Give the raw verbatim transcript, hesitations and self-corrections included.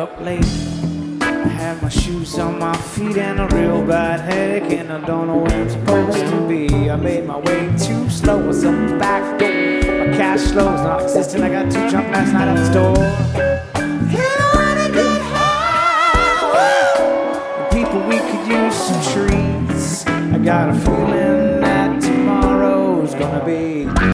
up late. I had my shoes on my feet and a real bad headache, and I don't know where I'm supposed to be. I made my way too slow with some back door. My cash flow is not existent. I got too drunk last night at the store. And I wanna get high. And people, we could use some trees. I got a feeling